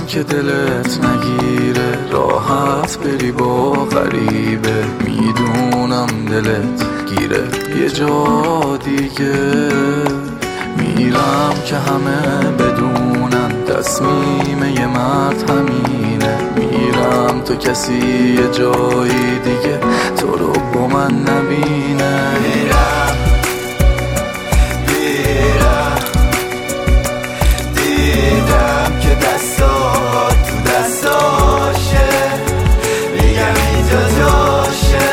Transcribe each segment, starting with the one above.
که دلت نگیره، راحت بری با غریبه. میدونم دلت گیره یه جا دیگه. میرم که همه بدونن تصمیم یه مرد همینه. میرم تو کسی یه جایی دیگه تو رو با من نبینه. میرم دیدم که دستات تو دستاشه، میگم اینجا جاشه.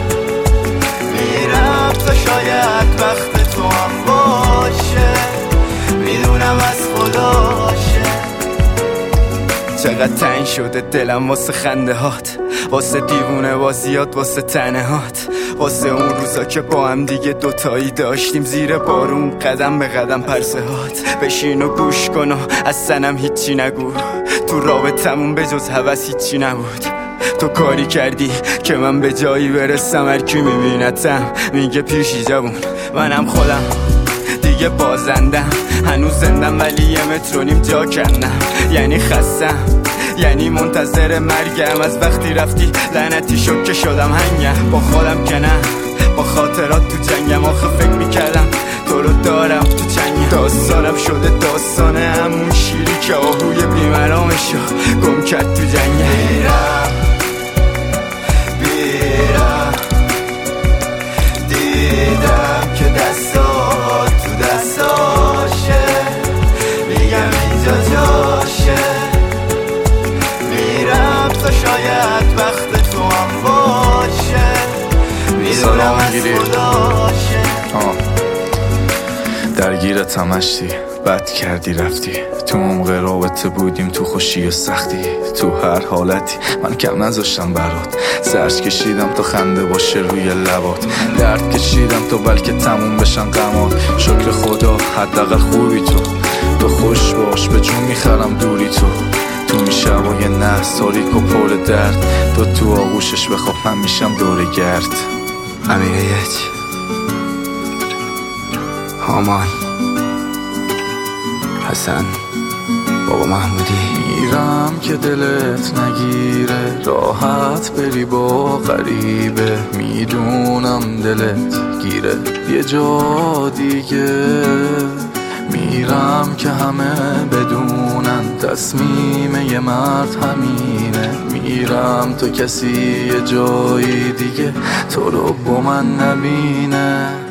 میرم تا شاید وقت تو هم باشه، میدونم از خداشه. چقدر تنگ شده دلم واسه خنده هات، واسه دیوونه بازیات، واسه تنه هات، واسه اون روزا که با هم دیگه دوتایی داشتیم زیر بارون قدم به قدم پرسه هات. بشین و گوش کن و از سنم هیچی نگو، تو رابطمون به جز هوس هیچی نبود. تو کاری کردی که من به جایی برسم، هر کی میبینتم میگه پیشی جوون. منم خودم دیگه بازندم، هنوز زندم ولی یه متر و نیم جا کندم. یعنی خستم، یعنی منتظر مرگم. از وقتی رفتی لعنتی شد که شدم هنگم. با خودم که نه، با خاطرات تو جنگم. آخه فکر میکردم تو رو دارم تو چنگم. داستانم شده داستانه همون شیری که آهوی بیمرامشو گم کرد تو جنگم. دیدم که دستات تو دستاشه، میگم اینجا جاشه. میرم تا شاید وقت تو هم باشه، میدونم از خداشه. درگیرت همشتی، بد کردی رفتی. تو عمق رابطه بودیم، تو خوشی و سختی، تو هر حالتی من کم نذاشتم برات. سرش کشیدم تا خنده باشه روی لبات، درد کشیدم تا بلکه تموم بشن غمات. شکر خدا حداقل خوبی تو خوش باش، به جون میخرم دوری تو میشبای نه تاریک و پر درد. تو آغوشش بخواب من میشم دور گرد. امیریت هامان حسن بابا محمودی. میرم که دلت نگیره، راحت بری با غریبه. میدونم دلت گیره یه جا دیگه. میرم که همه بدونن تصمیم یه مرد همینه. میرم تو کسی یه جایی دیگه تو رو با من نبینه.